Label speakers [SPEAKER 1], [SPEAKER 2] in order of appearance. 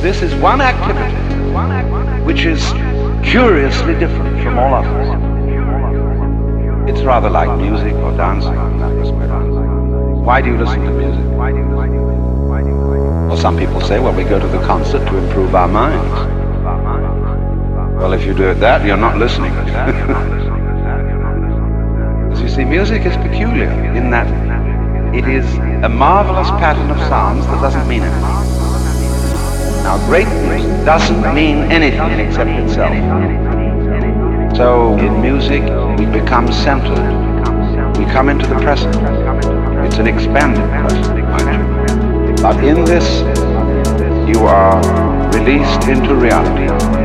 [SPEAKER 1] this is one activity which is curiously different from all others. It's rather like music or dancing in that respect. Why do you listen to music? Well, some people say, well, we go to the concert to improve our minds. Well, if you do that, you're not listening. As you see, music is peculiar in that it is a marvelous pattern of sounds that doesn't mean anything. Now, great music doesn't mean anything except itself. So, in music, we become centered. We come into the present. It's an expanded present, mind you. But in this, you are released into reality.